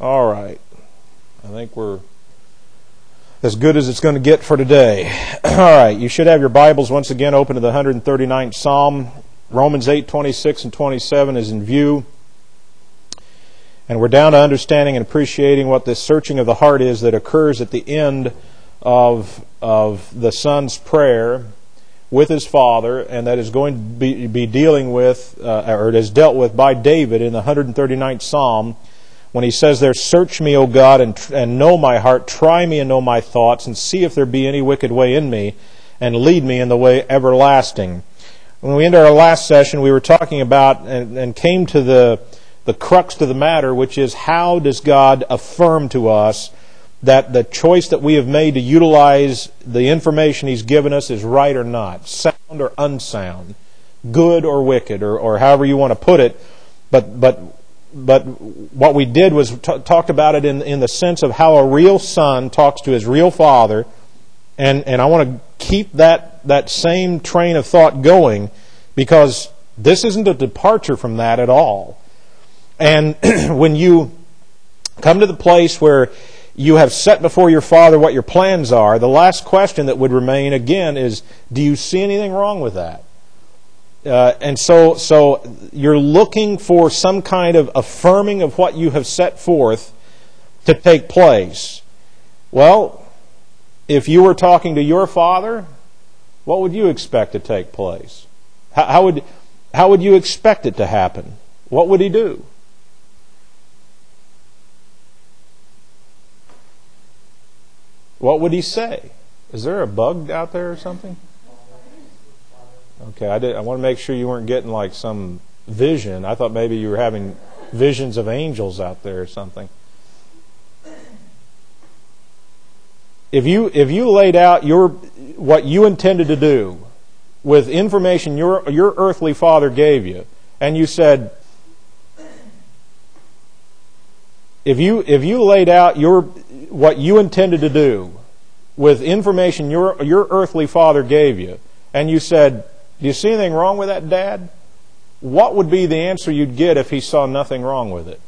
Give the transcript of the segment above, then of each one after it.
All right. I think we're as good as it's going to get for today. All right. You should have your Bibles once again open to the 139th Psalm. Romans 8:26 and 27 is in view. And we're down to understanding and appreciating what this searching of the heart is that occurs at the end of the Son's prayer with his Father, and that is going to be dealing with, or it is dealt with by David in the 139th Psalm, when he says there, "Search me, O God, and know my heart. Try me and know my thoughts, and see if there be any wicked way in me, and lead me in the way everlasting." When we ended our last session, we were talking about and came to the crux to the matter, which is how does God affirm to us that the choice that we have made to utilize the information He's given us is right or not, sound or unsound, good or wicked, or however you want to put it. But what we did was talked about it in the sense of how a real son talks to his real father, and I want to keep that same train of thought going, because this isn't a departure from that at all. And when you come to the place where you have set before your Father what your plans are, the last question that would remain again is, do you see anything wrong with that? And so you're looking for some kind of affirming of what you have set forth to take place. Well, if you were talking to your Father, what would you expect to take place? How would you expect it to happen? What would He do? What would He say? Is there a bug out there or something? Okay, I want to make sure you weren't getting like some vision. I thought maybe you were having visions of angels out there or something. If you laid out what you intended to do with information your earthly father gave you, and you said, if you laid out what you intended to do with information your earthly father gave you, and you said, "Do you see anything wrong with that, Dad?" What would be the answer you'd get if he saw nothing wrong with it?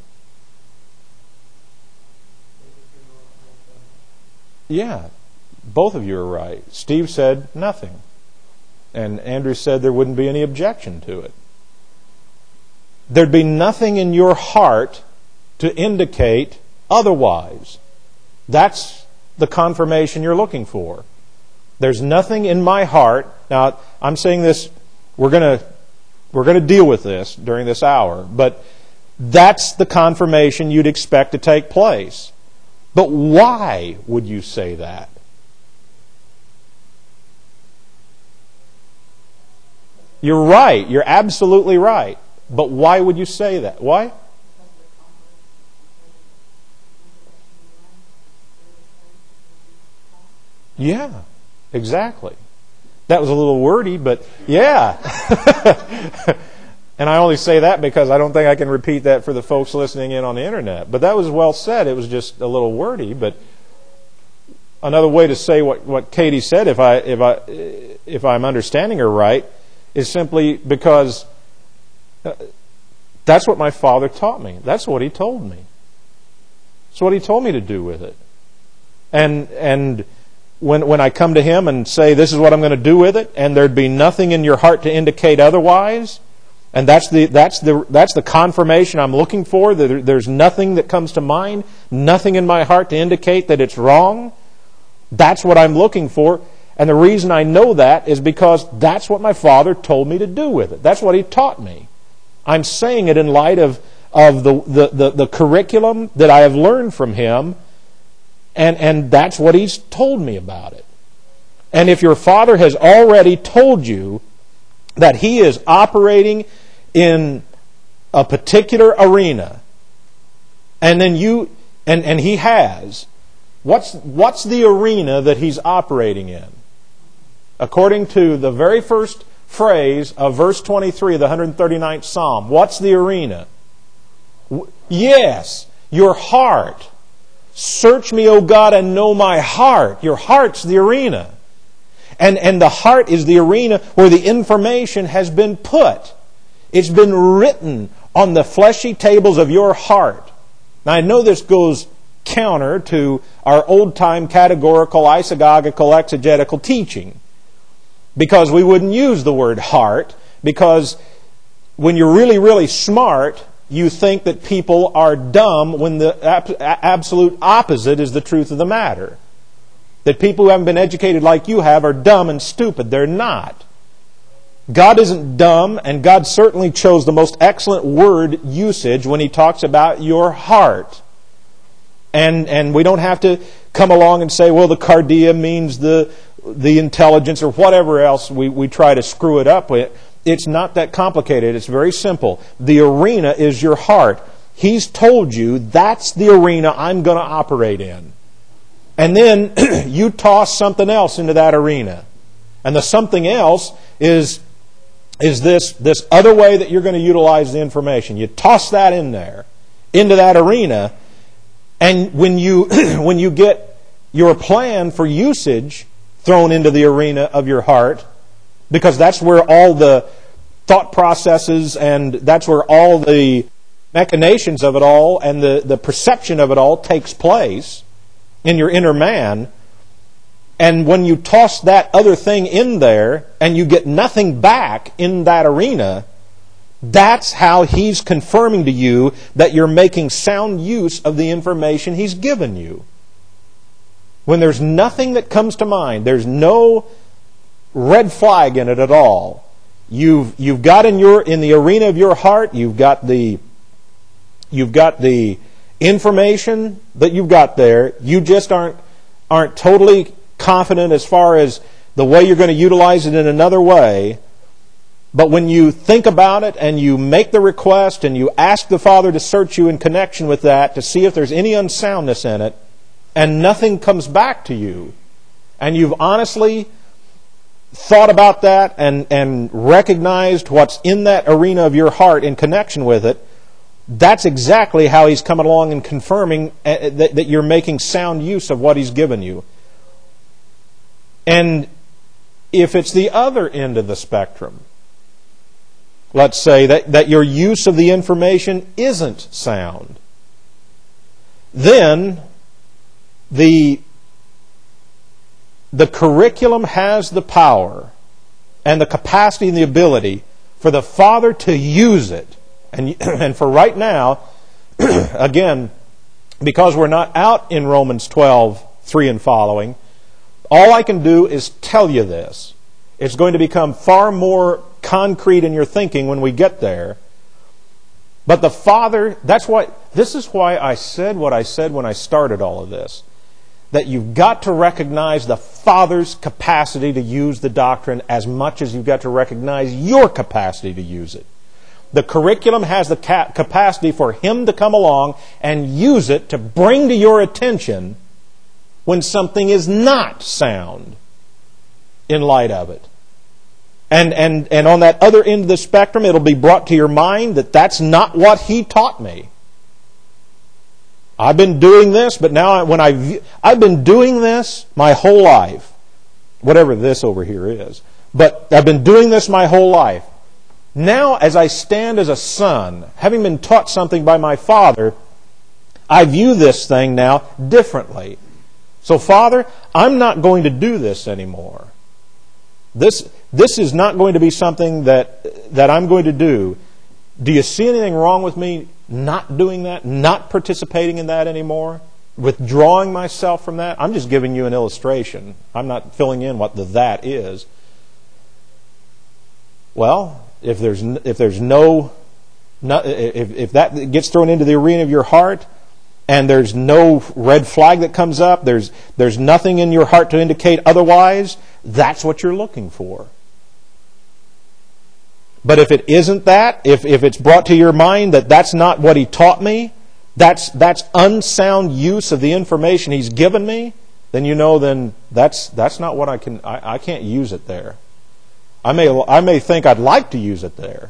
Yeah, both of you are right. Steve said nothing. And Andrew said there wouldn't be any objection to it. There'd be nothing in your heart to indicate otherwise. That's the confirmation you're looking for. There's nothing in my heart. Now, I'm saying this, we're going to deal with this during this hour, but that's the confirmation you'd expect to take place. But why would you say that? You're right. You're absolutely right. But why would you say that? Why? Yeah, exactly. That was a little wordy, but yeah. And I only say that because I don't think I can repeat that for the folks listening in on the internet. But that was well said. It was just a little wordy. But another way to say what Katie said, if I'm understanding her right, is simply because that's what my father taught me. That's what he told me. It's what he told me to do with it. And when I come to him and say, this is what I'm going to do with it, and there'd be nothing in your heart to indicate otherwise, and that's the confirmation I'm looking for, that there's nothing that comes to mind, nothing in my heart to indicate that it's wrong, that's what I'm looking for. And the reason I know that is because that's what my father told me to do with it. That's what he taught me. I'm saying it in light of the curriculum that I have learned from him, and that's what he's told me about it. And if your father has already told you that he is operating in a particular arena, and then and he has, what's the arena that he's operating in? According to the very first phrase of verse 23 of the 139th Psalm, what's the arena? Yes, your heart. Search me, O God, and know my heart. Your heart's the arena. And the heart is the arena where the information has been put. It's been written on the fleshy tables of your heart. Now, I know this goes counter to our old-time categorical, isagogical, exegetical teaching, because we wouldn't use the word heart, because when you're really, really smart, you think that people are dumb when the absolute opposite is the truth of the matter. That people who haven't been educated like you have are dumb and stupid. They're not. God isn't dumb, and God certainly chose the most excellent word usage when He talks about your heart. And we don't have to come along and say, well, the cardia means the intelligence or whatever else we try to screw it up with. It's not that complicated. It's very simple. The arena is your heart. He's told you that's the arena I'm going to operate in. And then you toss something else into that arena. And the something else is this other way that you're going to utilize the information. You toss that in there, into that arena, and when you get your plan for usage thrown into the arena of your heart, because that's where all the thought processes and that's where all the machinations of it all and the perception of it all takes place in your inner man. And when you toss that other thing in there and you get nothing back in that arena, that's how He's confirming to you that you're making sound use of the information He's given you. When there's nothing that comes to mind, there's no red flag in it at all. You've got in the arena of your heart, you've got the information that you've got there. You just aren't totally confident as far as the way you're going to utilize it in another way. But when you think about it and you make the request and you ask the Father to search you in connection with that to see if there's any unsoundness in it, and nothing comes back to you, and you've honestly thought about that and recognized what's in that arena of your heart in connection with it, that's exactly how He's coming along and confirming that you're making sound use of what He's given you. And if it's the other end of the spectrum, let's say that your use of the information isn't sound, then the curriculum has the power and the capacity and the ability for the Father to use it. And for right now, again, because we're not out in Romans 12:3 and following, all I can do is tell you this. It's going to become far more concrete in your thinking when we get there. But the Father, this is why I said what I said when I started all of this. That you've got to recognize the Father's capacity to use the doctrine as much as you've got to recognize your capacity to use it. The curriculum has the capacity for Him to come along and use it to bring to your attention when something is not sound in light of it. And on that other end of the spectrum, it'll be brought to your mind that that's not what He taught me. I've been doing this, but now I've been doing this my whole life. Whatever this over here is. But I've been doing this my whole life. Now, as I stand as a son, having been taught something by my father, I view this thing now differently. So, Father, I'm not going to do this anymore. This is not going to be something that I'm going to do. Do you see anything wrong with me not doing that, not participating in that anymore, withdrawing myself from that? I'm just giving you an illustration. I'm not filling in what that is. Well, if that gets thrown into the arena of your heart, and there's no red flag that comes up, there's nothing in your heart to indicate otherwise, that's what you're looking for. But if it isn't that, if it's brought to your mind that that's not what He taught me, that's unsound use of the information He's given me, then that's not what I can't use it there. I may think I'd like to use it there.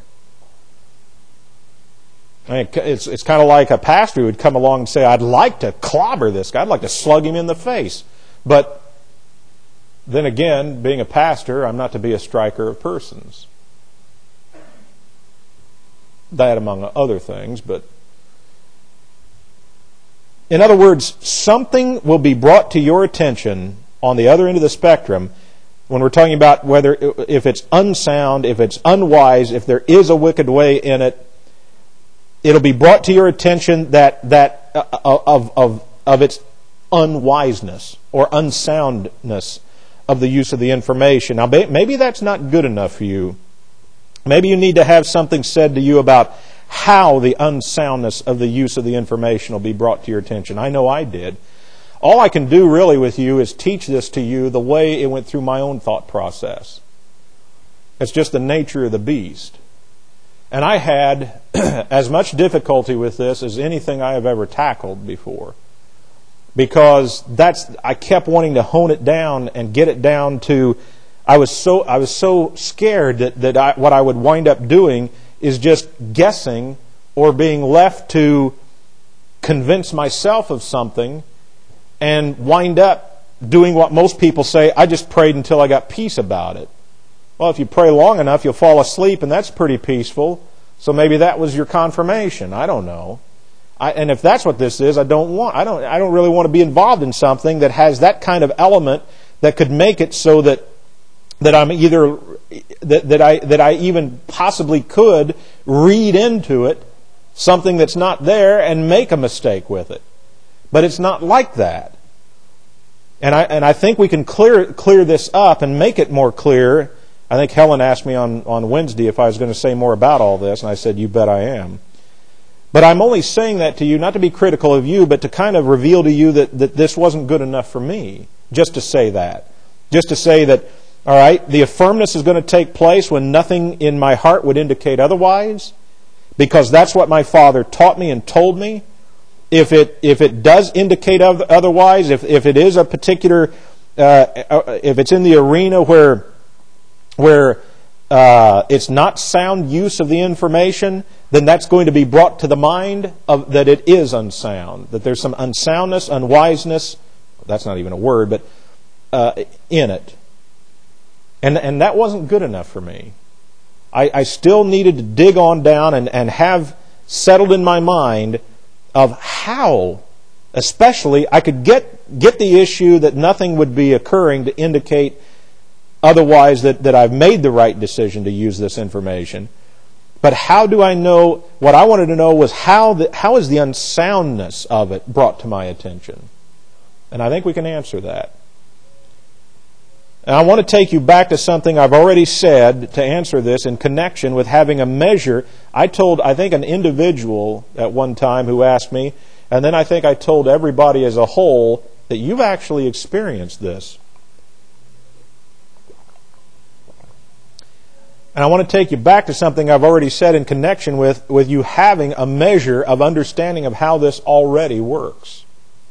I mean, it's kind of like a pastor who would come along and say, I'd like to clobber this guy, I'd like to slug him in the face. But then again, being a pastor, I'm not to be a striker of persons. That among other things, but In other words, something will be brought to your attention on the other end of the spectrum when we're talking about if it's unsound, if it's unwise, if there is a wicked way in it. It'll be brought to your attention of its unwiseness or unsoundness of the use of the information. Now, maybe that's not good enough for you. Maybe you need to have something said to you about how the unsoundness of the use of the information will be brought to your attention. I know I did. All I can do really with you is teach this to you the way it went through my own thought process. It's just the nature of the beast. And I had as much difficulty with this as anything I have ever tackled before. Because I kept wanting to hone it down and get it down to, I was so scared that what I would wind up doing is just guessing or being left to convince myself of something and wind up doing what most people say, I just prayed until I got peace about it. Well, if you pray long enough, you'll fall asleep, and that's pretty peaceful. So maybe that was your confirmation. I don't know. And if that's what this is, I don't really want to be involved in something that has that kind of element that could make it so that I'm either that I even possibly could read into it something that's not there and make a mistake with it. But it's not like that. And I think we can clear this up and make it more clear. I think Helen asked me on Wednesday if I was going to say more about all this, and I said, you bet I am. But I'm only saying that to you, not to be critical of you, but to kind of reveal to you that this wasn't good enough for me, just to say that. Just to say that, all right, the affirmness is going to take place when nothing in my heart would indicate otherwise, because that's what my Father taught me and told me. If it does indicate otherwise, if it is a particular, if it's in the arena where it's not sound use of the information, then that's going to be brought to the mind of that it is unsound, that there's some unsoundness, unwiseness, that's not even a word, but in it. And that wasn't good enough for me. I still needed to dig on down and have settled in my mind of how, especially, I could get the issue that nothing would be occurring to indicate otherwise that I've made the right decision to use this information. But how do I know? What I wanted to know was how is the unsoundness of it brought to my attention? And I think we can answer that. And I want to take you back to something I've already said to answer this in connection with having a measure. I think an individual at one time who asked me, and then I think I told everybody as a whole that you've actually experienced this. And I want to take you back to something I've already said in connection with you having a measure of understanding of how this already works.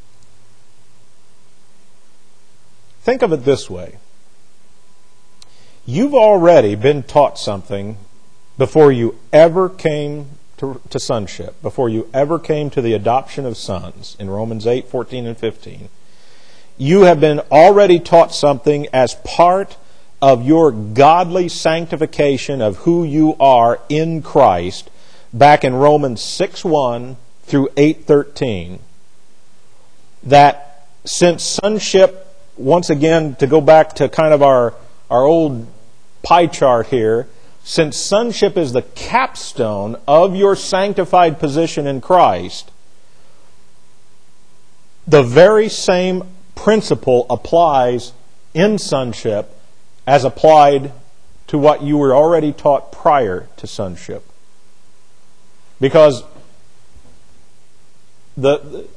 Think of it this way. You've already been taught something before you ever came to sonship, before you ever came to the adoption of sons in Romans 8:14 and 15. You have been already taught something as part of your godly sanctification of who you are in Christ back in Romans 6:1 through 8:13. That since sonship, once again, to go back to kind of our old pie chart here, since sonship is the capstone of your sanctified position in Christ, the very same principle applies in sonship as applied to what you were already taught prior to sonship. Because the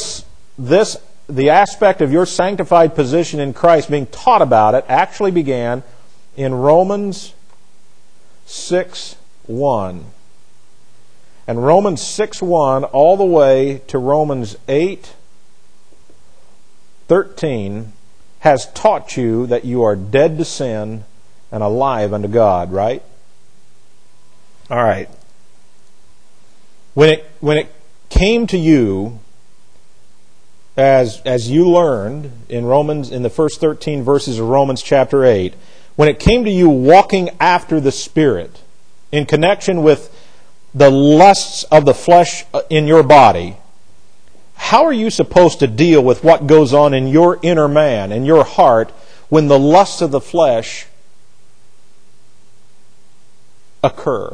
aspect of your sanctified position in Christ being taught about it actually began in Romans 6:1. And Romans 6:1 all the way to Romans 8:13 has taught you that you are dead to sin and alive unto God, right? All right. When it came to you, as you learned in the first 13 verses of Romans chapter 8, when it came to you walking after the Spirit in connection with the lusts of the flesh in your body, how are you supposed to deal with what goes on in your inner man, in your heart, when the lusts of the flesh occur?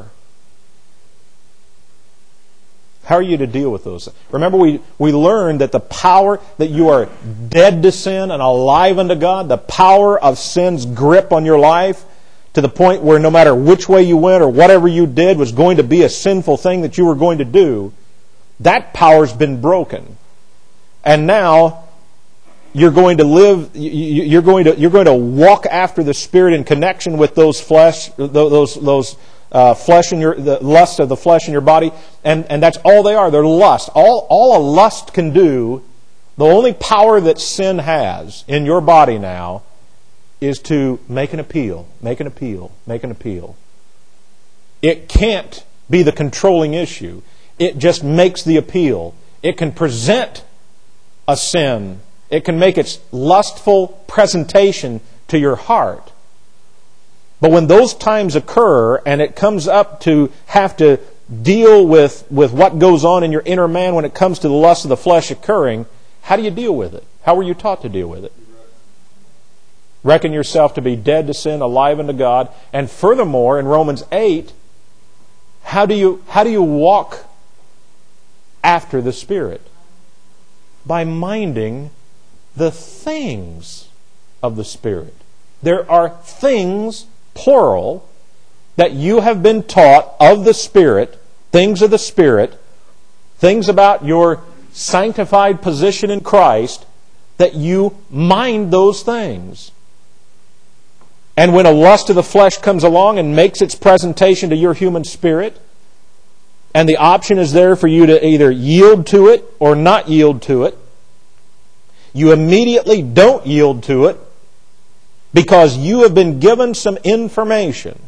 How are you to deal with those? Remember, we learned that the power, that you are dead to sin and alive unto God, the power of sin's grip on your life, to the point where no matter which way you went or whatever you did was going to be a sinful thing that you were going to do, that power's been broken. And now you're going to live, you're going to walk after the Spirit in connection with those flesh, flesh in the lust of the flesh in your body, and that's all they are. They're lust. All a lust can do, the only power that sin has in your body now, is to make an appeal, make an appeal, make an appeal. It can't be the controlling issue. It just makes the appeal. It can present a sin. It can make its lustful presentation to your heart. But when those times occur and it comes up to have to deal with what goes on in your inner man when it comes to the lust of the flesh occurring, how do you deal with it? How were you taught to deal with it? Reckon yourself to be dead to sin, alive unto God. And furthermore, in Romans 8, how do you walk after the Spirit? By minding the things of the Spirit. There are things, plural, that you have been taught of the Spirit, things of the Spirit, things about your sanctified position in Christ, that you mind those things. And when a lust of the flesh comes along and makes its presentation to your human spirit, and the option is there for you to either yield to it or not yield to it, you immediately don't yield to it because you have been given some information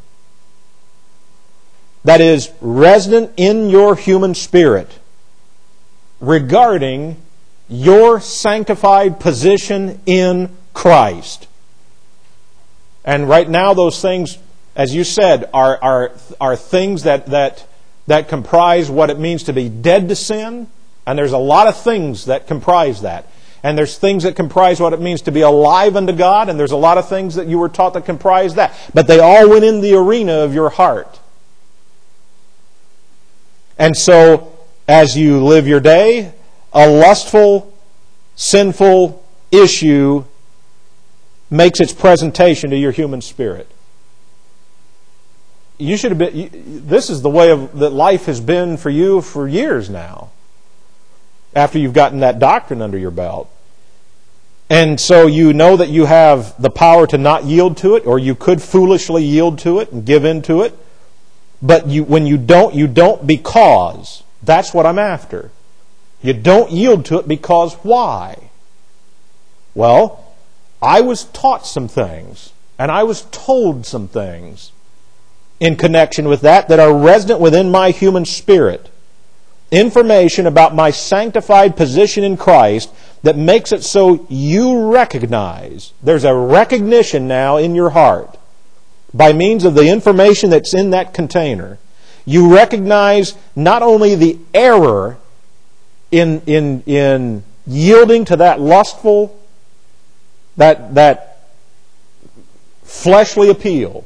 that is resident in your human spirit regarding your sanctified position in Christ. And right now those things, as you said, are things that comprise what it means to be dead to sin. And there's a lot of things that comprise that. And there's things that comprise what it means to be alive unto God. And there's a lot of things that you were taught that comprise that. But they all went in the arena of your heart. And so, as you live your day, a lustful, sinful issue makes its presentation to your human spirit. You should have been. This is the way that life has been for you for years now, after you've gotten that doctrine under your belt. And so you know that you have the power to not yield to it, or you could foolishly yield to it and give in to it. But when you don't because. That's what I'm after. You don't yield to it because why? Well, I was taught some things, and I was told some things in connection with that are resident within my human spirit. Information about my sanctified position in Christ that makes it so you recognize. There's a recognition now in your heart by means of the information that's in that container. You recognize not only the error in yielding to that lustful, that fleshly appeal,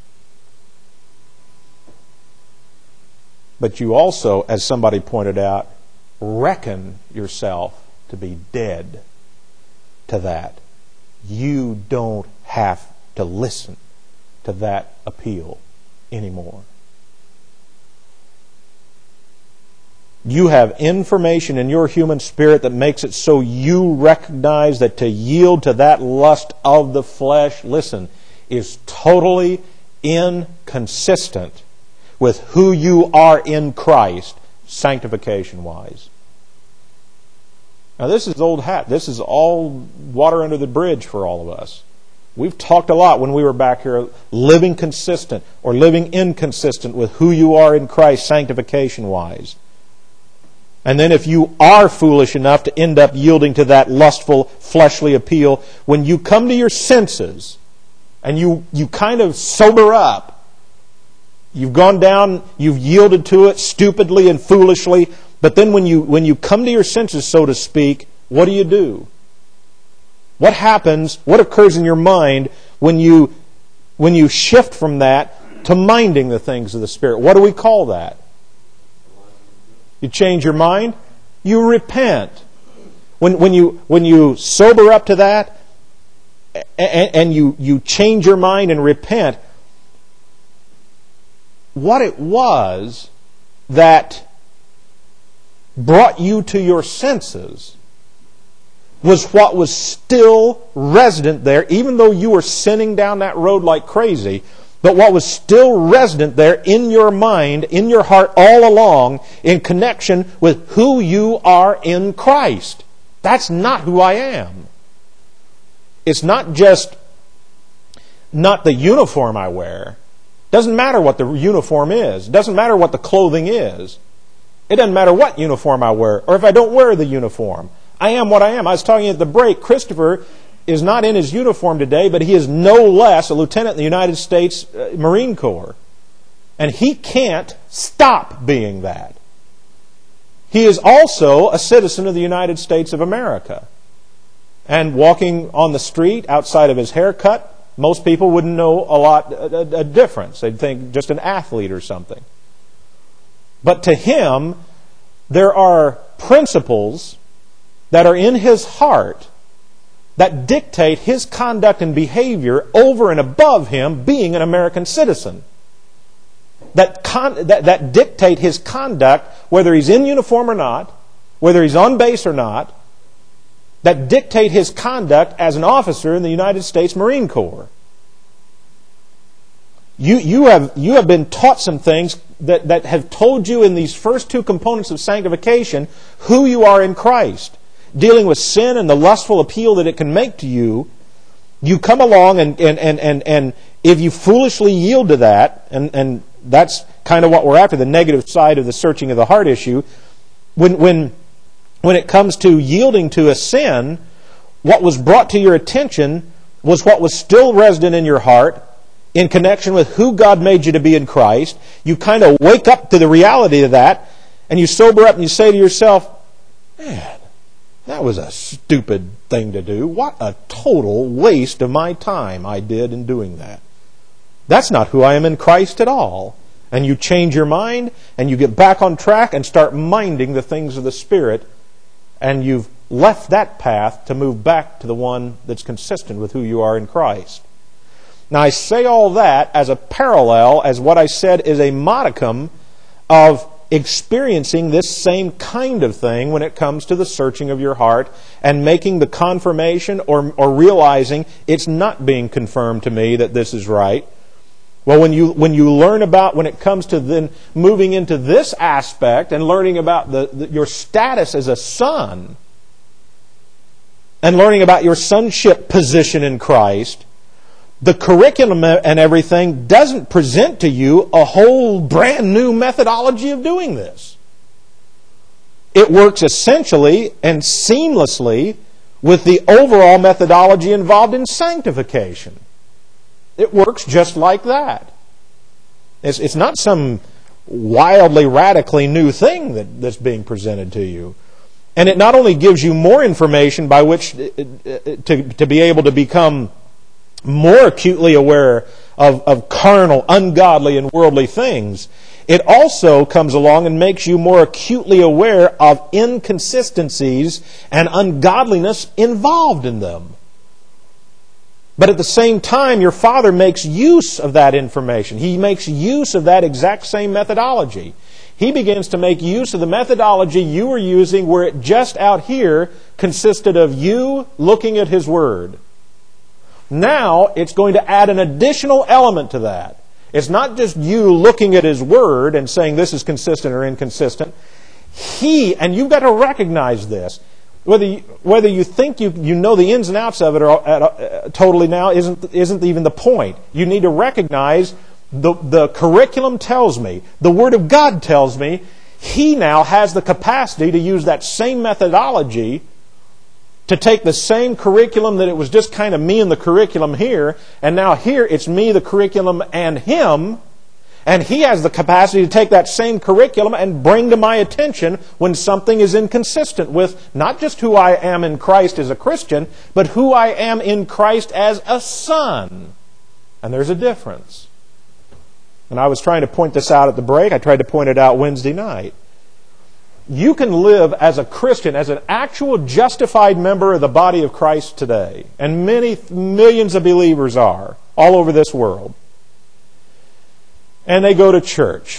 but you also, as somebody pointed out, reckon yourself to be dead to that. You don't have to listen to that appeal anymore. You have information in your human spirit that makes it so you recognize that to yield to that lust of the flesh, listen, is totally inconsistent with who you are in Christ, sanctification-wise. Now this is old hat. This is all water under the bridge for all of us. We've talked a lot when we were back here, living consistent or living inconsistent with who you are in Christ, sanctification-wise. And then if you are foolish enough to end up yielding to that lustful, fleshly appeal, when you come to your senses and you kind of sober up, you've gone down, you've yielded to it stupidly and foolishly, But then when you come to your senses, so to speak, what do? What happens, what occurs in your mind when you shift from that to minding the things of the Spirit? What do we call that? You change your mind? You repent. When you sober up to that and you change your mind and repent, what it was that brought you to your senses was what was still resident there, even though you were sinning down that road like crazy, but what was still resident there in your mind, in your heart all along, in connection with who you are in Christ. That's not who I am. It's not just not the uniform I wear. Doesn't matter what the uniform is. Doesn't matter what the clothing is. It doesn't matter what uniform I wear, or if I don't wear the uniform. I am what I am. I was talking at the break, Christopher is not in his uniform today, but he is no less a lieutenant in the United States Marine Corps. And he can't stop being that. He is also a citizen of the United States of America. And walking on the street outside of his haircut, most people wouldn't know a difference. They'd think just an athlete or something. But to him, there are principles that are in his heart that dictate his conduct and behavior over and above him being an American citizen. That dictate his conduct, whether he's in uniform or not, whether he's on base or not, that dictate his conduct as an officer in the United States Marine Corps. You have been taught some things that have told you in these first two components of sanctification who you are in Christ. Dealing with sin and the lustful appeal that it can make to you, you come along and if you foolishly yield to that, and that's kind of what we're after, the negative side of the searching of the heart issue, when it comes to yielding to a sin, what was brought to your attention was what was still resident in your heart in connection with who God made you to be in Christ. You kind of wake up to the reality of that, and you sober up and you say to yourself, man, that was a stupid thing to do. What a total waste of my time I did in doing that. That's not who I am in Christ at all. And you change your mind, and you get back on track and start minding the things of the Spirit, and you've left that path to move back to the one that's consistent with who you are in Christ. Now, I say all that as a parallel, as what I said is a modicum of experiencing this same kind of thing when it comes to the searching of your heart and making the confirmation or realizing it's not being confirmed to me that this is right. Well, when you learn about, when it comes to then moving into this aspect and learning about your status as a son and learning about your sonship position in Christ, the curriculum and everything doesn't present to you a whole brand new methodology of doing this. It works essentially and seamlessly with the overall methodology involved in sanctification. It works just like that. It's not some wildly, radically new thing that's being presented to you. And it not only gives you more information by which to be able to become more acutely aware of carnal, ungodly, and worldly things, it also comes along and makes you more acutely aware of inconsistencies and ungodliness involved in them. But at the same time, your Father makes use of that information. He makes use of that exact same methodology. He begins to make use of the methodology you were using where it just out here consisted of you looking at His Word. Now, it's going to add an additional element to that. It's not just you looking at His Word and saying this is consistent or inconsistent. He, and you've got to recognize this, whether you think you know the ins and outs of it totally now isn't even the point. You need to recognize the curriculum tells me, the Word of God tells me, He now has the capacity to use that same methodology to take the same curriculum that it was just kind of me and the curriculum here, and now here it's me, the curriculum, and Him, And He has the capacity to take that same curriculum and bring to my attention when something is inconsistent with not just who I am in Christ as a Christian, but who I am in Christ as a son. And there's a difference. And I was trying to point this out at the break. I tried to point it out Wednesday night. You can live as a Christian, as an actual justified member of the body of Christ today. And many millions of believers are all over this world. And they go to church,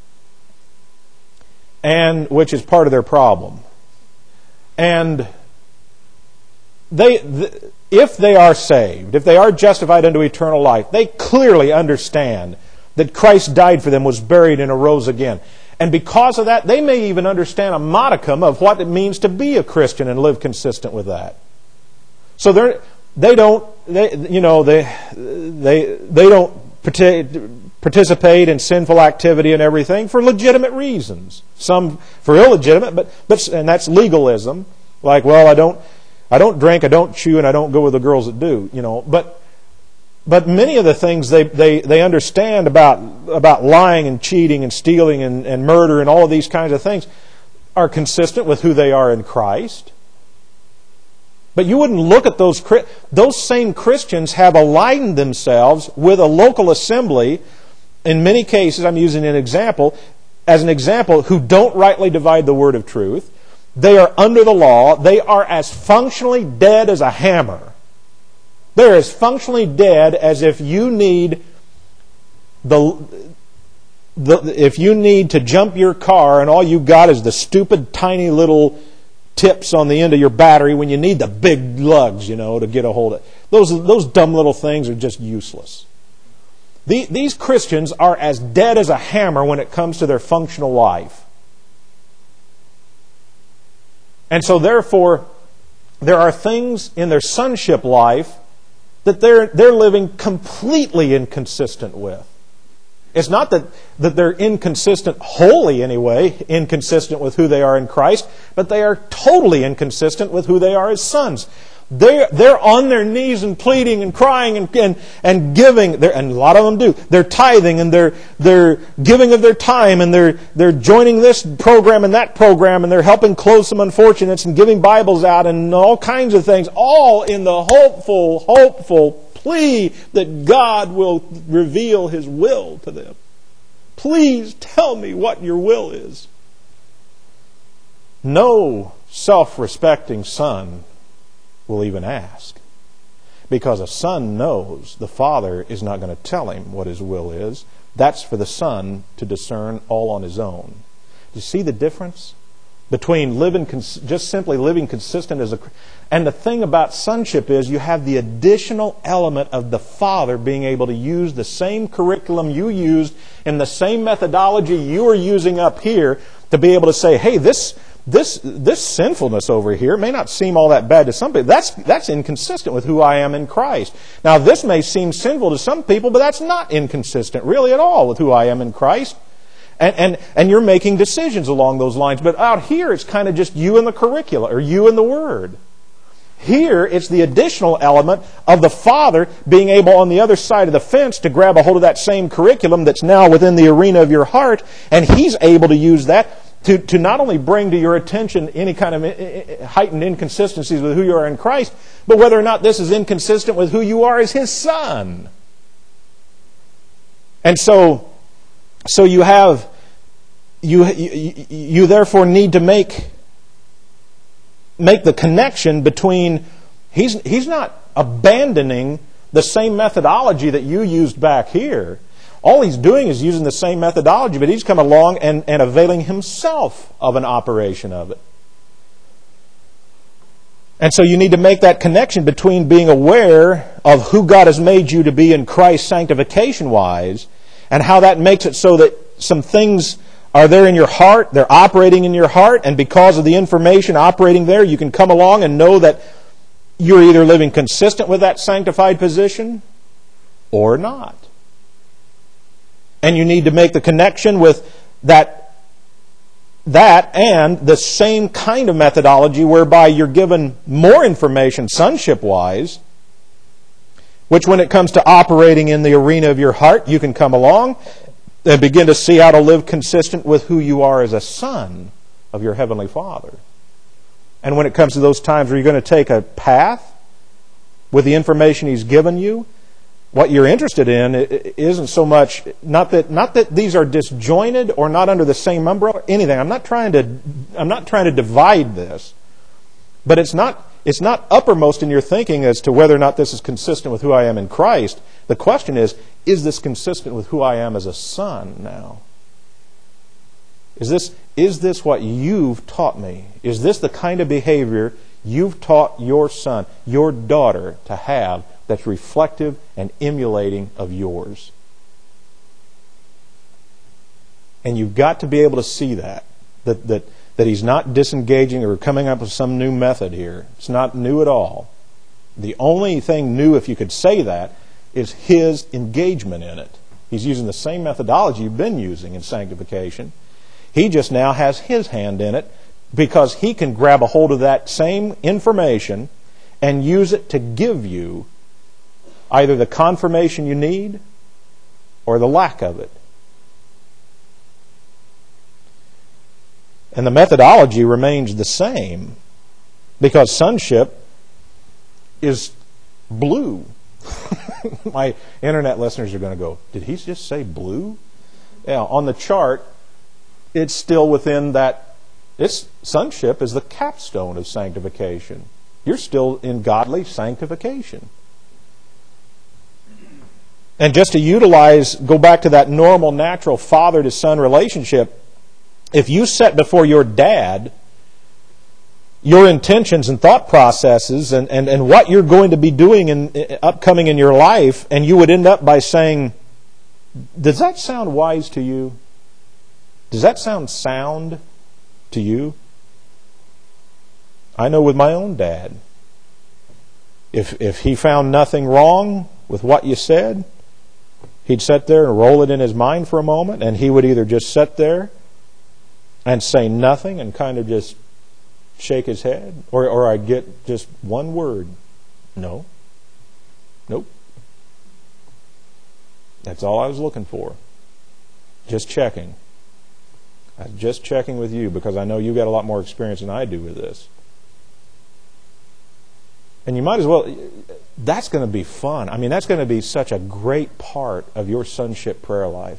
and which is part of their problem. And if they are saved, if they are justified unto eternal life, they clearly understand that Christ died for them, was buried, and arose again. And because of that, they may even understand a modicum of what it means to be a Christian and live consistent with that. So they don't participate in sinful activity and everything for legitimate reasons. Some for illegitimate, but and that's legalism. Like, well, I don't drink, I don't chew, and I don't go with the girls that do. But many of the things they understand about lying and cheating and stealing and murder and all of these kinds of things are consistent with who they are in Christ. But you wouldn't look at those same Christians have aligned themselves with a local assembly. In many cases, I'm using an example, who don't rightly divide the word of truth. They are under the law. They are as functionally dead as a hammer. They're as functionally dead as if you need if you need to jump your car and all you got is the stupid tiny little tips on the end of your battery when you need the big lugs, to get a hold of it. Those dumb little things are just useless. These Christians are as dead as a hammer when it comes to their functional life. And so therefore, there are things in their sonship life that they're living completely inconsistent with. It's not that they're inconsistent wholly anyway, inconsistent with who they are in Christ, but they are totally inconsistent with who they are as sons. They're on their knees and pleading and crying and giving, and a lot of them do. They're tithing and they're giving of their time and they're joining this program and that program and they're helping clothe some unfortunates and giving Bibles out and all kinds of things, all in the hopeful plea that God will reveal His will to them. Please tell me what your will is. No self-respecting son will even ask. Because a son knows the father is not going to tell him what his will is. That's for the son to discern all on his own. Do you see the difference between just simply living consistent as a... And the thing about sonship is you have the additional element of the father being able to use the same curriculum you used and the same methodology you are using up here to be able to say, hey, this sinfulness over here may not seem all that bad to some people. That's inconsistent with who I am in Christ. Now, this may seem sinful to some people, but that's not inconsistent really at all with who I am in Christ. And you're making decisions along those lines. But out here, it's kind of just you and the curricula, or you and the Word. Here, it's the additional element of the Father being able on the other side of the fence to grab a hold of that same curriculum that's now within the arena of your heart, and He's able to use that to not only bring to your attention any kind of heightened inconsistencies with who you are in Christ, but whether or not this is inconsistent with who you are as His Son. And so you have you therefore need to make the connection between He's not abandoning the same methodology that you used back here. All He's doing is using the same methodology, but He's come along and availing Himself of an operation of it. And so you need to make that connection between being aware of who God has made you to be in Christ sanctification-wise, and how that makes it so that some things are there in your heart, they're operating in your heart, and because of the information operating there, you can come along and know that you're either living consistent with that sanctified position or not. And you need to make the connection with that and the same kind of methodology whereby you're given more information sonship-wise, which when it comes to operating in the arena of your heart, you can come along and begin to see how to live consistent with who you are as a son of your Heavenly Father. And when it comes to those times where you're going to take a path with the information He's given you, what you're interested in isn't so much, not that these are disjointed or not under the same umbrella, anything. I'm not trying to divide this. But it's not uppermost in your thinking as to whether or not this is consistent with who I am in Christ. The question is this consistent with who I am as a son now? Is this what you've taught me? Is this the kind of behavior you've taught your son, your daughter to have that's reflective and emulating of yours? And you've got to be able to see that He's not disengaging or coming up with some new method here. It's not new at all. The only thing new, if you could say that, is His engagement in it. He's using the same methodology you've been using in sanctification. He just now has His hand in it because He can grab a hold of that same information and use it to give you either the confirmation you need or the lack of it. And the methodology remains the same because sonship is blue. My internet listeners are going to go, did he just say blue? Yeah, on the chart, it's still within that. Sonship is the capstone of sanctification. You're still in godly sanctification. And just to go back to that normal, natural father to son relationship, if you set before your dad your intentions and thought processes and what you're going to be doing upcoming in your life, and you would end up by saying, does that sound wise to you? Does that sound sound to you? I know with my own dad, if he found nothing wrong with what you said, he'd sit there and roll it in his mind for a moment, and he would either just sit there and say nothing and kind of just shake his head, or I'd get just one word. No. Nope. That's all I was looking for. Just checking. I was just checking with you because I know you've got a lot more experience than I do with this. And you might as well, that's going to be fun. I mean, that's going to be such a great part of your sonship prayer life.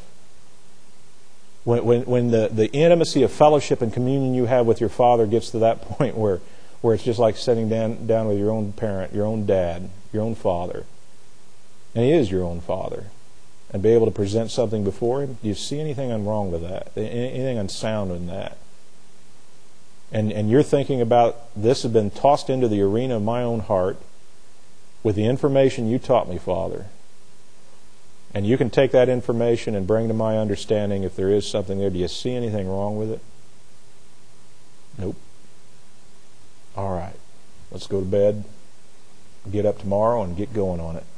When the intimacy of fellowship and communion you have with your Father gets to that point where it's just like sitting down with your own parent, your own dad, your own father. And He is your own Father. And be able to present something before Him. Do you see anything wrong with that? Anything unsound in that? And you're thinking about, this has been tossed into the arena of my own heart with the information you taught me, Father. And you can take that information and bring to my understanding if there is something there. Do you see anything wrong with it? Nope. All right. Let's go to bed, get up tomorrow, and get going on it.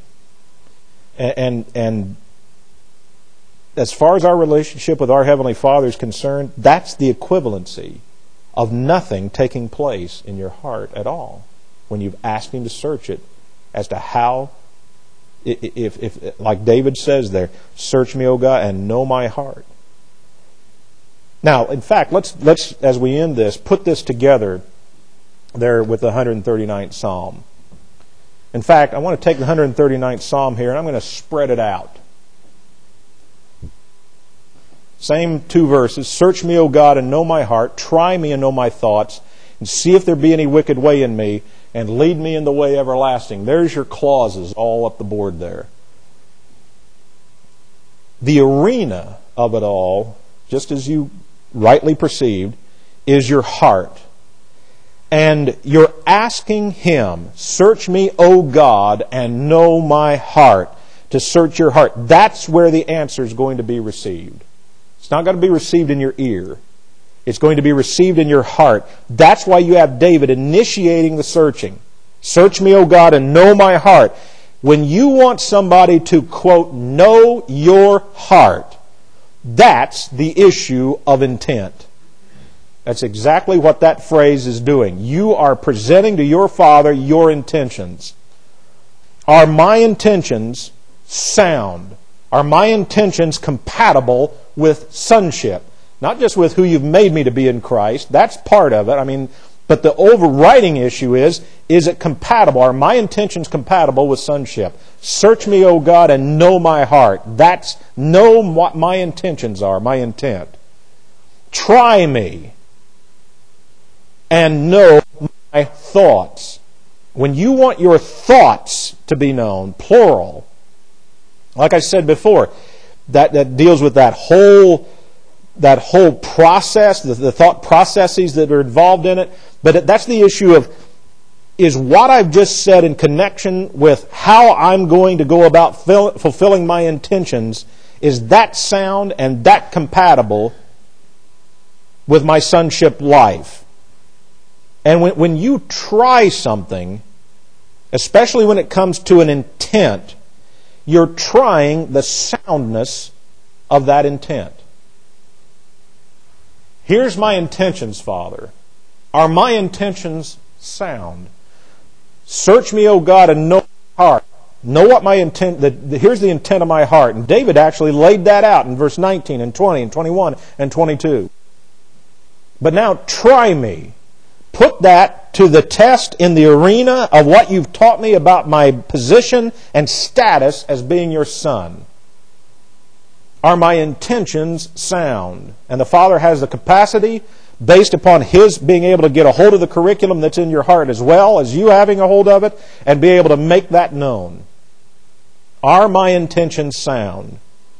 And as far as our relationship with our Heavenly Father is concerned, that's the equivalency of nothing taking place in your heart at all when you've asked Him to search it as to how. If like David says there, search me, O God, and know my heart. Now, in fact, let's as we end this, put this together there with the 139th Psalm. In fact, I want to take the 139th Psalm here and I'm going to spread it out. Same two verses. Search me, O God, and know my heart. Try me and know my thoughts. And see if there be any wicked way in me. And lead me in the way everlasting. There's your clauses all up the board there. The arena of it all, just as you rightly perceived, is your heart. And you're asking Him, search me, O God, and know my heart. To search your heart. That's where the answer is going to be received. It's not going to be received in your ear. It's going to be received in your heart. That's why you have David initiating the searching. Search me, O God, and know my heart. When you want somebody to, quote, know your heart, that's the issue of intent. That's exactly what that phrase is doing. You are presenting to your Father your intentions. Are my intentions sound? Are my intentions compatible with sonship? Not just with who you've made me to be in Christ. That's part of it. But the overriding issue is it compatible? Are my intentions compatible with sonship? Search me, O God, and know my heart. Know what my intentions are, my intent. Try me and know my thoughts. When you want your thoughts to be known, plural, like I said before, that deals with that whole process, the thought processes that are involved in it. But that's the issue of, is what I've just said in connection with how I'm going to go about fulfilling my intentions, is that sound and that compatible with my sonship life? And when you try something, especially when it comes to an intent, you're trying the soundness of that intent. Here's my intentions, Father. Are my intentions sound? Search me, O God, and know my heart. Know what my intent, here's the intent of my heart. And David actually laid that out in verse 19 and 20 and 21 and 22. But now try me. Put that to the test in the arena of what you've taught me about my position and status as being your son. Are my intentions sound? And the Father has the capacity, based upon His being able to get a hold of the curriculum that's in your heart as well as you having a hold of it, and be able to make that known. Are my intentions sound?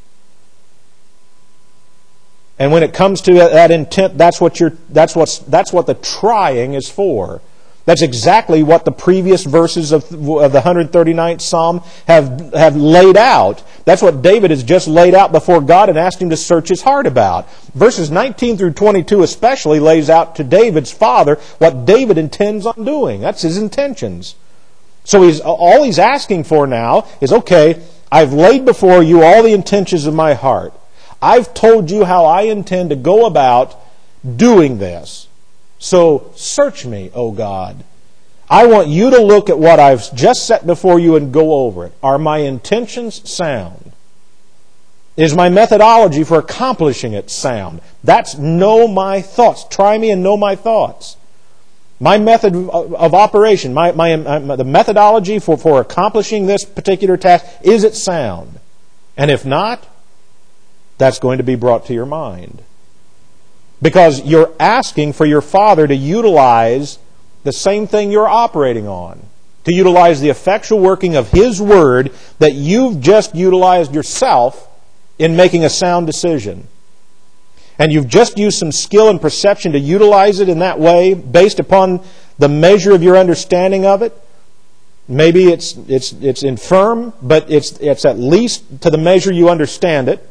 And when it comes to that intent, that's what the trying is for. That's exactly what the previous verses of the 139th Psalm have laid out. That's what David has just laid out before God and asked Him to search his heart about. Verses 19 through 22 especially lays out to David's father what David intends on doing. That's his intentions. So all he's asking for now is, okay, I've laid before you all the intentions of my heart. I've told you how I intend to go about doing this. So search me, O God. I want you to look at what I've just set before you and go over it. Are my intentions sound? Is my methodology for accomplishing it sound? That's know my thoughts. Try me and know my thoughts. My method of operation, the methodology for accomplishing this particular task, is it sound? And if not, that's going to be brought to your mind. Because you're asking for your Father to utilize the same thing you're operating on. To utilize the effectual working of His Word that you've just utilized yourself in making a sound decision. And you've just used some skill and perception to utilize it in that way based upon the measure of your understanding of it. Maybe it's infirm, but it's at least to the measure you understand it.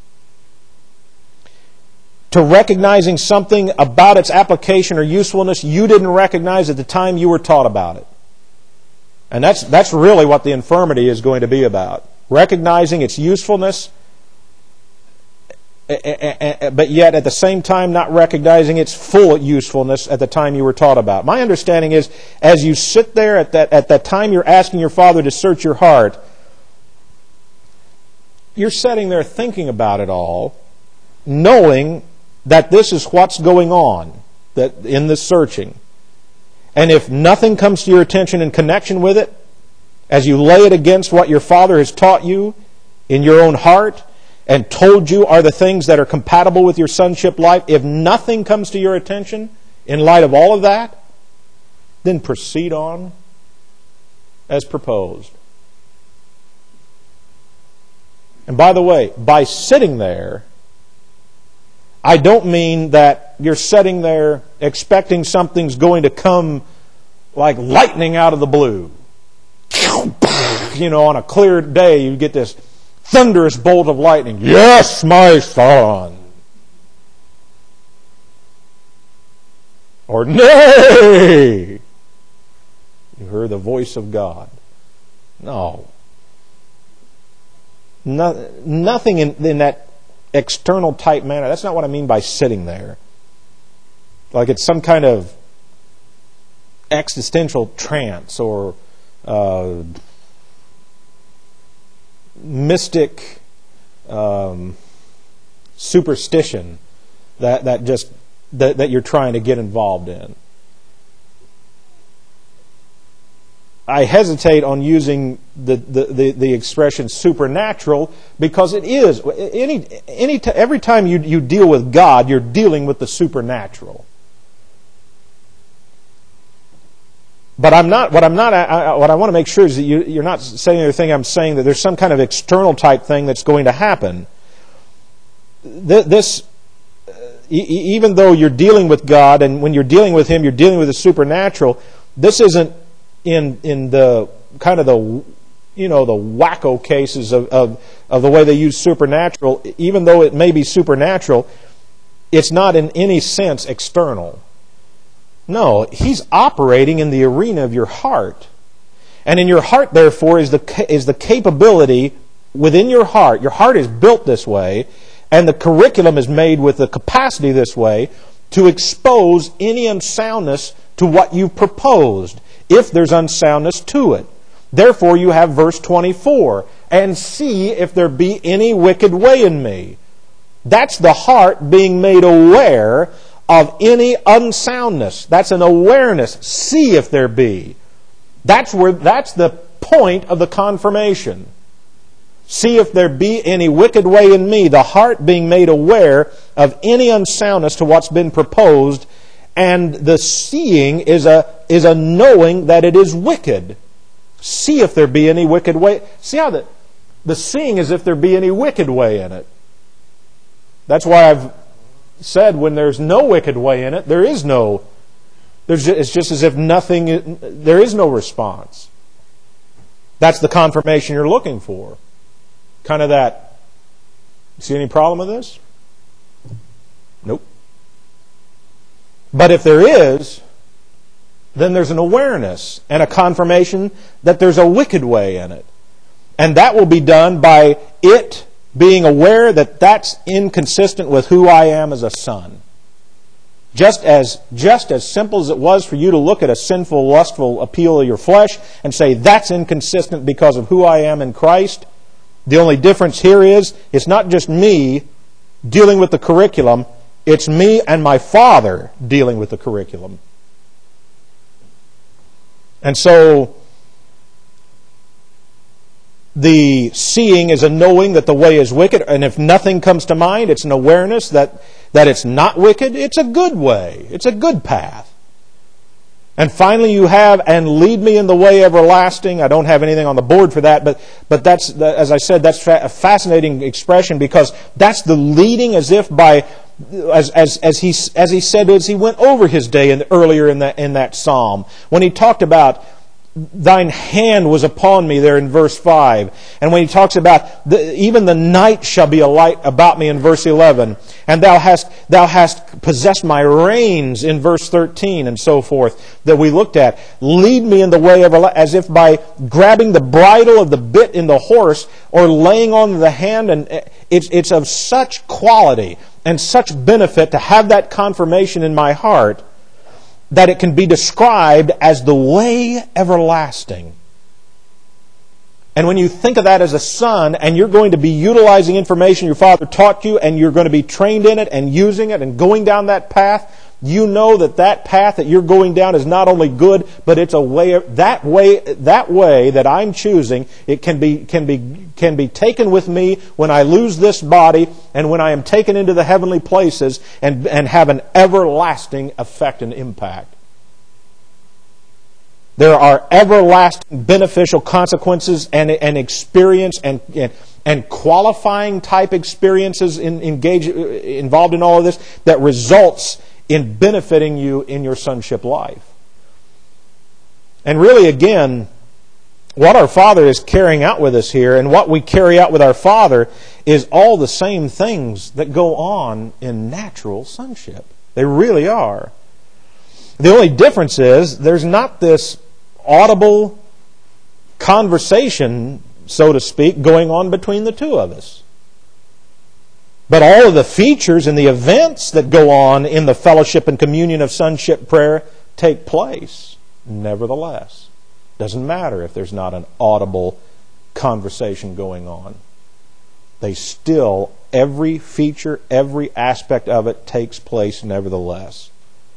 To recognizing something about its application or usefulness you didn't recognize at the time you were taught about it. And that's really what the infirmity is going to be about. Recognizing its usefulness, but yet at the same time not recognizing its full usefulness at the time you were taught about. My understanding is, as you sit there at that time you're asking your Father to search your heart, you're sitting there thinking about it all, knowing that this is what's going on in the searching. And if nothing comes to your attention in connection with it, as you lay it against what your Father has taught you in your own heart and told you are the things that are compatible with your sonship life, if nothing comes to your attention in light of all of that, then proceed on as proposed. And by the way, by sitting there, I don't mean that you're sitting there expecting something's going to come like lightning out of the blue. On a clear day, you get this thunderous bolt of lightning. Yes, my son. Or nay. You heard the voice of God. No. Nothing in that external type manner. That's not what I mean by sitting there. Like it's some kind of existential trance or mystic superstition that you're trying to get involved in. I hesitate on using the expression supernatural because it is. Every time you deal with God, you're dealing with the supernatural. But what I want to make sure is that you're not saying anything. I'm saying that there's some kind of external type thing that's going to happen. Even though you're dealing with God, and when you're dealing with Him, you're dealing with the supernatural. This isn't in the kind of the wacko cases of the way they use supernatural. Even though it may be supernatural, it's not in any sense external. No, He's operating in the arena of your heart. And in your heart, therefore, is the capability within your heart. Your heart is built this way, and the curriculum is made with the capacity this way to expose any unsoundness to what you've proposed, if there's unsoundness to it. Therefore, you have verse 24, and see if there be any wicked way in me. That's the heart being made aware of any unsoundness. That's an awareness. See if there be. That's the point of the confirmation. See if there be any wicked way in me. The heart being made aware of any unsoundness to what's been proposed, and the seeing is a knowing that it is wicked. See if there be any wicked way. See how the seeing is if there be any wicked way in it. That's why I've said when there's no wicked way in it, it's just as if there is no response. That's the confirmation you're looking for. Kind of that, see any problem with this? Nope. But if there is, then there's an awareness and a confirmation that there's a wicked way in it. And that will be done by it being aware that that's inconsistent with who I am as a son. Just as simple as it was for you to look at a sinful, lustful appeal of your flesh and say, that's inconsistent because of who I am in Christ. The only difference here is, it's not just me dealing with the curriculum, it's me and my Father dealing with the curriculum. And so, the seeing is a knowing that the way is wicked, and if nothing comes to mind, it's an awareness that it's not wicked. It's a good way. It's a good path. And finally you have, and lead me in the way everlasting. I don't have anything on the board for that, but that's, as I said, that's a fascinating expression, because that's the leading as if by, as he said as he went over his day earlier in that psalm, when he talked about thine hand was upon me there in verse 5. And when he talks about even the night shall be a light about me in verse 11. And thou hast possessed my reins in verse 13 and so forth that we looked at. Lead me in the way of as if by grabbing the bridle of the bit in the horse or laying on the hand. And it's of such quality and such benefit to have that confirmation in my heart that it can be described as the way everlasting. And when you think of that as a son, and you're going to be utilizing information your father taught you, and you're going to be trained in it and using it and going down that path, you know that path that you're going down is not only good, but it's a way that way that I'm choosing. It can be taken with me when I lose this body and when I am taken into the heavenly places and have an everlasting effect and impact. There are everlasting beneficial consequences and experience and qualifying type experiences involved in all of this that results in benefiting you in your sonship life. And really, again, what our Father is carrying out with us here, and what we carry out with our Father, is all the same things that go on in natural sonship. They really are. The only difference is there's not this audible conversation, so to speak, going on between the two of us. But all of the features and the events that go on in the fellowship and communion of sonship prayer take place, nevertheless. Doesn't matter if there's not an audible conversation going on. they still, every feature, every aspect of it takes place nevertheless.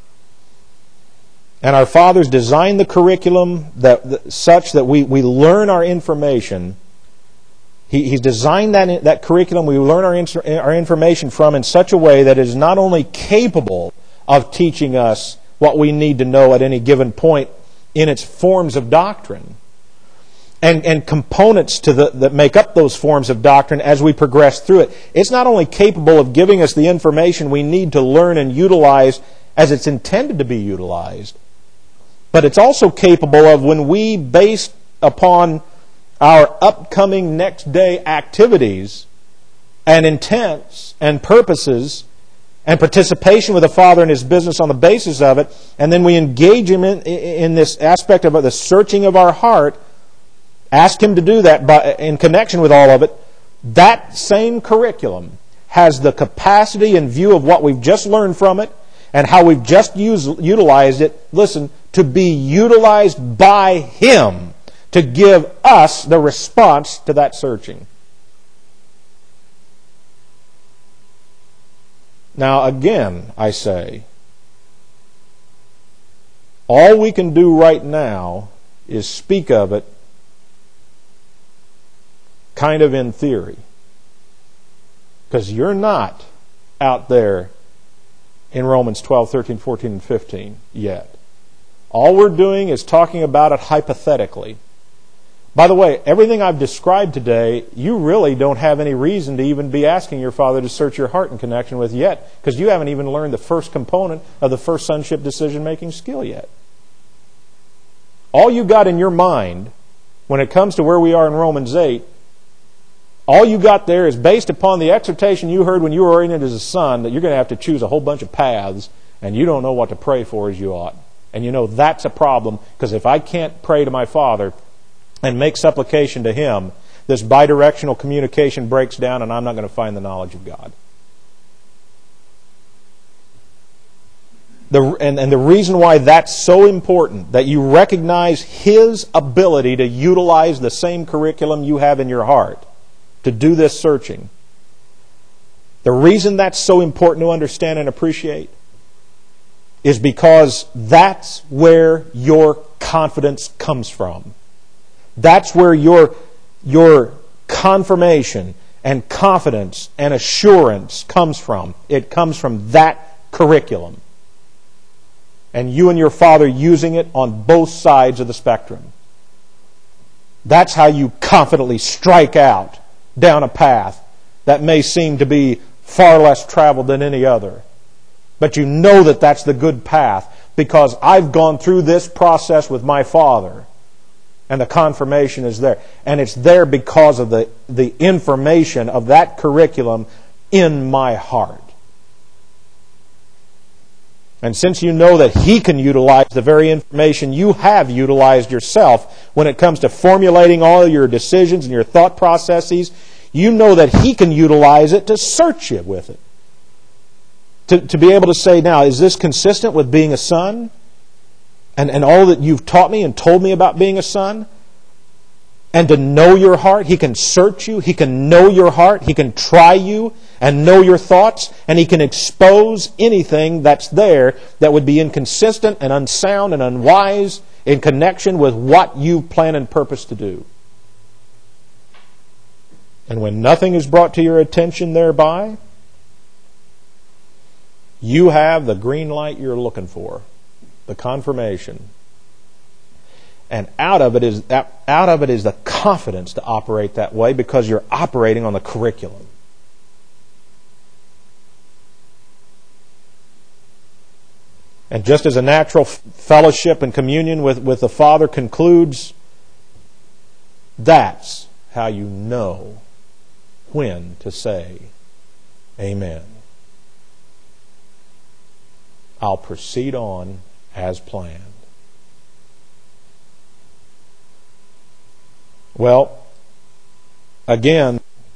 And our Father's designed the curriculum such that we learn our information. He's designed that curriculum we learn our information from in such a way that it is not only capable of teaching us what we need to know at any given point in its forms of doctrine, and components that make up those forms of doctrine as we progress through it. It's not only capable of giving us the information we need to learn and utilize as it's intended to be utilized, but it's also capable of, when we, based upon our upcoming next day activities and intents and purposes and participation with the Father in His business on the basis of it, and then we engage Him in this aspect of the searching of our heart, ask Him to do that in connection with all of it, that same curriculum has the capacity, in view of what we've just learned from it and how we've just utilized it, listen, to be utilized by Him to give us the response to that searching. Now, again, I say, all we can do right now is speak of it kind of in theory. Because you're not out there in Romans 12, 13, 14, and 15 yet. All we're doing is talking about it hypothetically. By the way, everything I've described today, you really don't have any reason to even be asking your Father to search your heart in connection with yet, because you haven't even learned the first component of the first sonship decision-making skill yet. All you got in your mind, when it comes to where we are in Romans 8, all you got there is based upon the exhortation you heard when you were oriented as a son, that you're going to have to choose a whole bunch of paths, and you don't know what to pray for as you ought. And you know that's a problem, because if I can't pray to my Father and make supplication to Him, this bidirectional communication breaks down, and I'm not going to find the knowledge of God. And the reason why that's so important, that you recognize His ability to utilize the same curriculum you have in your heart to do this searching, the reason that's so important to understand and appreciate is because that's where your confidence comes from. That's where your confirmation and confidence and assurance comes from. It comes from that curriculum. And you and your Father using it on both sides of the spectrum. That's how you confidently strike out down a path that may seem to be far less traveled than any other. But you know that that's the good path, because I've gone through this process with my Father. And the confirmation is there. And it's there because of the information of that curriculum in my heart. And since you know that He can utilize the very information you have utilized yourself when it comes to formulating all your decisions and your thought processes, you know that He can utilize it to search you with it. To be able to say, now, is this consistent with being a son? And all that you've taught me and told me about being a son? And to know your heart, He can search you, He can know your heart, He can try you and know your thoughts, and He can expose anything that's there that would be inconsistent and unsound and unwise in connection with what you plan and purpose to do. And when nothing is brought to your attention thereby, you have the green light you're looking for, the confirmation. And out of it is the confidence to operate that way, because you're operating on the curriculum. And just as a natural fellowship and communion with the Father concludes, that's how you know when to say, Amen. I'll proceed on as planned. Well, again,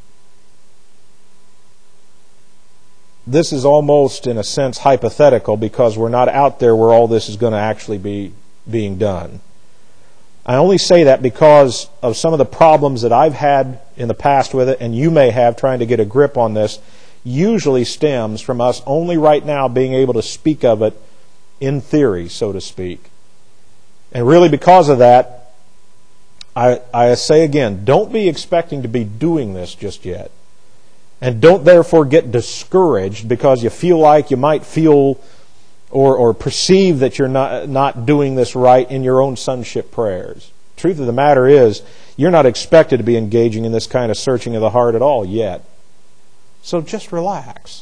this is almost, in a sense, hypothetical, because we're not out there where all this is going to actually be being done. I only say that because of some of the problems that I've had in the past with it, and you may have trying to get a grip on this, usually stems from us only right now being able to speak of it in theory, so to speak. And really because of that, I say again, don't be expecting to be doing this just yet. And don't therefore get discouraged because you feel like you might feel or perceive that you're not doing this right in your own sonship prayers. Truth of the matter is, you're not expected to be engaging in this kind of searching of the heart at all yet. So just relax.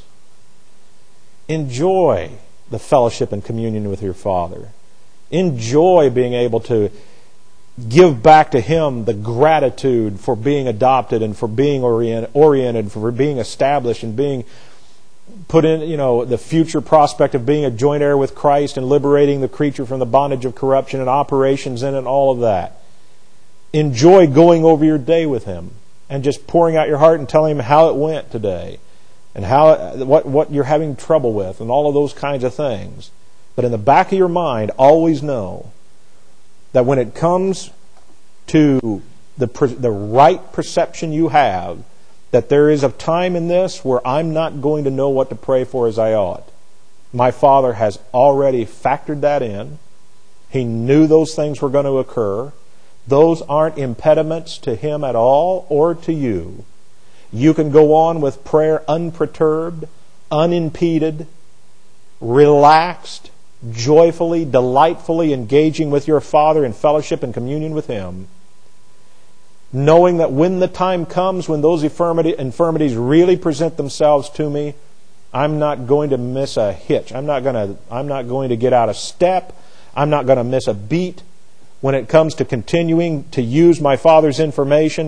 Enjoy the fellowship and communion with your Father. Enjoy being able to give back to Him the gratitude for being adopted and for being oriented, for being established and being put in, the future prospect of being a joint heir with Christ and liberating the creature from the bondage of corruption and operations in it and all of that. Enjoy going over your day with Him and just pouring out your heart and telling Him how it went today and what you're having trouble with and all of those kinds of things. But in the back of your mind, always know that when it comes to the right perception you have, that there is a time in this where I'm not going to know what to pray for as I ought. My Father has already factored that in. He knew those things were going to occur. Those aren't impediments to Him at all or to you. You can go on with prayer unperturbed, unimpeded, relaxed, joyfully, delightfully engaging with your Father in fellowship and communion with Him, knowing that when the time comes when those infirmities really present themselves to me, I'm not going to miss a hitch. I'm not going to get out of step. I'm not going to miss a beat when it comes to continuing to use my Father's information.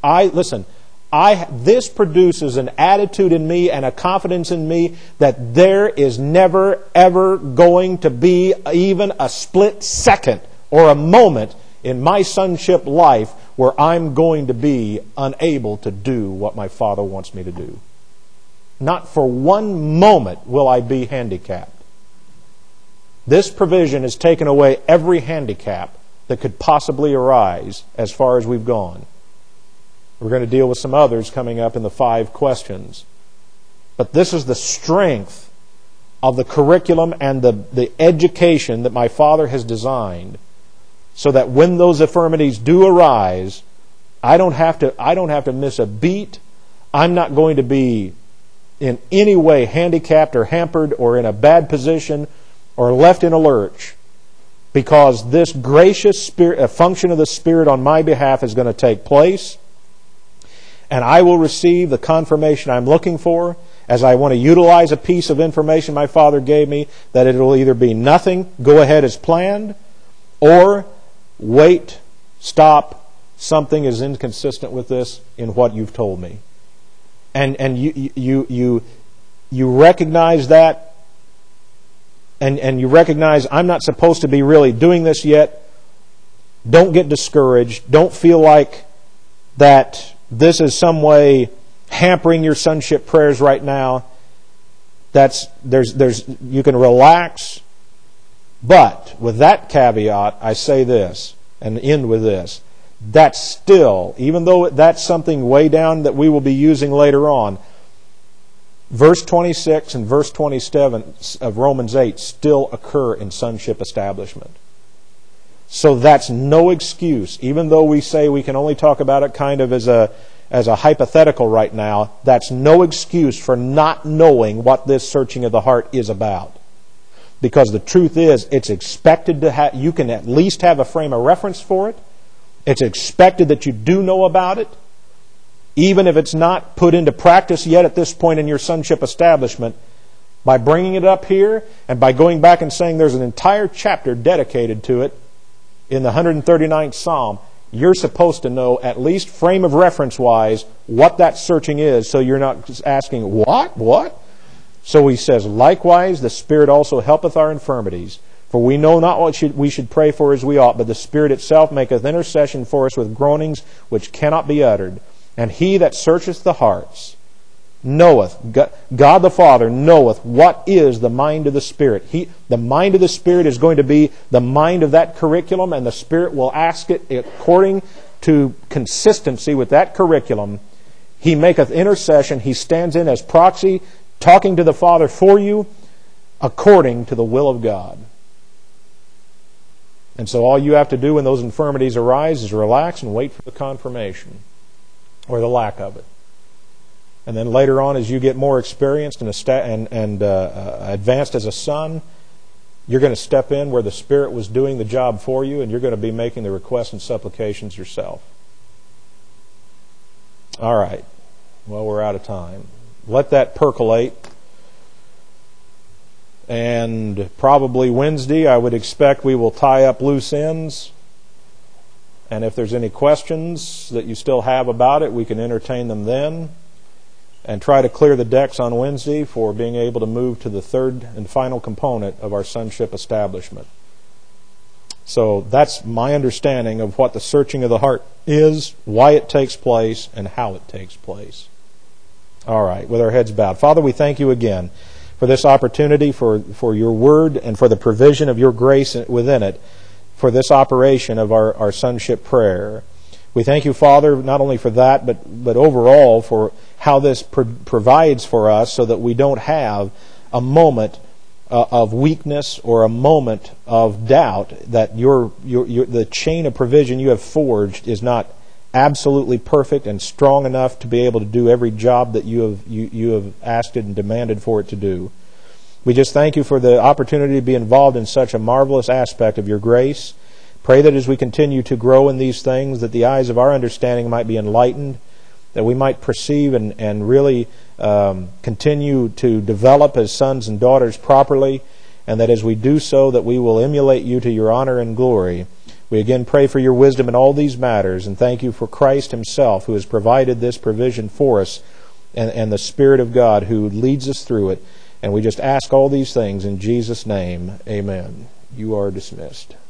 This produces an attitude in me and a confidence in me that there is never, ever going to be even a split second or a moment in my sonship life where I'm going to be unable to do what my Father wants me to do. Not for one moment will I be handicapped. This provision has taken away every handicap that could possibly arise as far as we've gone. We're going to deal with some others coming up in the 5 questions. But this is the strength of the curriculum and the education that my Father has designed, so that when those infirmities do arise, I don't have to miss a beat. I'm not going to be in any way handicapped or hampered or in a bad position or left in a lurch, because this gracious function of the Spirit on my behalf is going to take place. And I will receive the confirmation I'm looking for as I want to utilize a piece of information my Father gave me, that it will either be nothing, go ahead as planned, or wait, stop, something is inconsistent with this in what you've told me. And you recognize that, and you recognize I'm not supposed to be really doing this yet. Don't get discouraged. Don't feel like that this is some way hampering your sonship prayers right now. You can relax. But with that caveat, I say this and end with this. That's still, even though that's something way down that we will be using later on, verse 26 and verse 27 of Romans 8 still occur in sonship establishment. So that's no excuse. Even though we say we can only talk about it kind of as a hypothetical right now, that's no excuse for not knowing what this searching of the heart is about. Because the truth is, it's expected to have, you can at least have a frame of reference for it. It's expected that you do know about it, even if it's not put into practice yet at this point in your sonship establishment. By bringing it up here and by going back and saying there's an entire chapter dedicated to it in the 139th Psalm, you're supposed to know, at least frame of reference-wise, what that searching is, so you're not asking, what? So he says, likewise, the Spirit also helpeth our infirmities. For we know not what we should pray for as we ought, but the Spirit itself maketh intercession for us with groanings which cannot be uttered. And He that searcheth the hearts knoweth, God the Father knoweth what is the mind of the Spirit. The mind of the Spirit is going to be the mind of that curriculum, and the Spirit will ask it according to consistency with that curriculum. He maketh intercession. He stands in as proxy, talking to the Father for you, according to the will of God. And so all you have to do when those infirmities arise is relax and wait for the confirmation, or the lack of it. And then later on, as you get more experienced and advanced as a son, you're going to step in where the Spirit was doing the job for you, and you're going to be making the requests and supplications yourself. All right. Well, we're out of time. Let that percolate. And probably Wednesday, I would expect we will tie up loose ends. And if there's any questions that you still have about it, we can entertain them then. And try to clear the decks on Wednesday for being able to move to the third and final component of our sonship establishment. So that's my understanding of what the searching of the heart is, why it takes place, and how it takes place. All right, with our heads bowed. Father, we thank you again for this opportunity, for your word, and for the provision of your grace within it, for this operation of our sonship prayer. We thank you, Father, not only for that, but overall for how this provides for us so that we don't have a moment of weakness or a moment of doubt that the chain of provision you have forged is not absolutely perfect and strong enough to be able to do every job that you have asked it and demanded for it to do. We just thank you for the opportunity to be involved in such a marvelous aspect of your grace. Pray that as we continue to grow in these things, that the eyes of our understanding might be enlightened, that we might perceive and really continue to develop as sons and daughters properly, and that as we do so, that we will emulate you to your honor and glory. We again pray for your wisdom in all these matters, and thank you for Christ himself who has provided this provision for us, and the Spirit of God who leads us through it. And we just ask all these things in Jesus' name. Amen. You are dismissed.